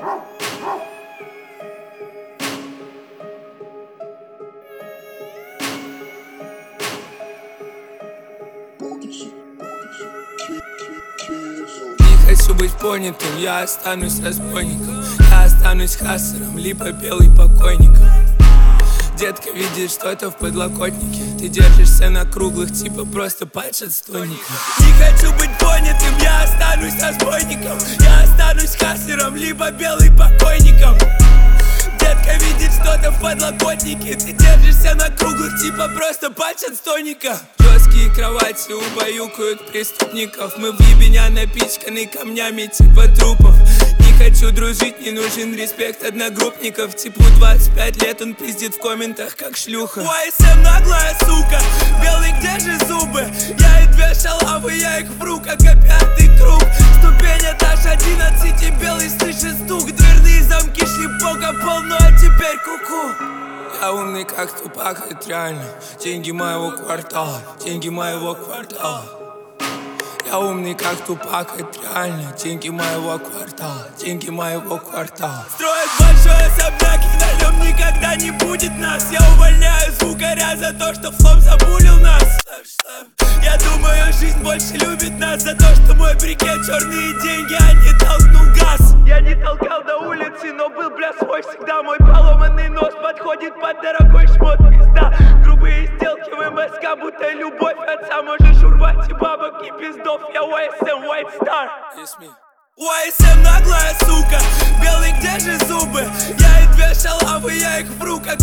Не хочу быть понятым, я останусь разбойником. Я останусь хассером, либо белый покойником. Детка, видишь что-то в подлокотнике. Ты держишься на круглых, типа просто пальцы отстойника. Не хочу быть понятым, я останусь разбойником. Я останусь хассером, либо белый покойником. Детка, видит что-то в подлокотнике. Ты держишься на круглых, типа просто пальцы отстойника. Жесткие кровати убаюкают преступников. Мы в ебеня напичканы камнями типа трупов. Не хочу дружить, не нужен респект одногруппников. Типу 25 лет он пиздит в комментах как шлюха. ОСМ наглая сука, белый где же зубы? Я и две шалавы, я их вру как опятый круг. Ступень этаж 11 и белый слышит стук. Дверные замки шлепока полно, а теперь куку. Я умный как Тупак, это реально. Деньги моего квартала, деньги моего квартала. Я умный как Тупак, это реально. Деньги моего квартала, деньги моего квартала. Строят большой особняк и на нем никогда не будет нас. Я увольняю звукаря за то, что флом забулил нас. Я думаю, жизнь больше любит нас за то, что мой брикет черные деньги, а не толкнул газ. Я не толкал до улицы, но был бля свой всегда. Мой поломанный нос подходит под дорогой шмот, пизда. Грубые сделки в МСК, будто любовь отца. Можешь урвать и бабок, и пиздов. Я ОСМ, White Star. ОСМ наглая сука, белый где же зубы? Я и две шалавы, я их вру как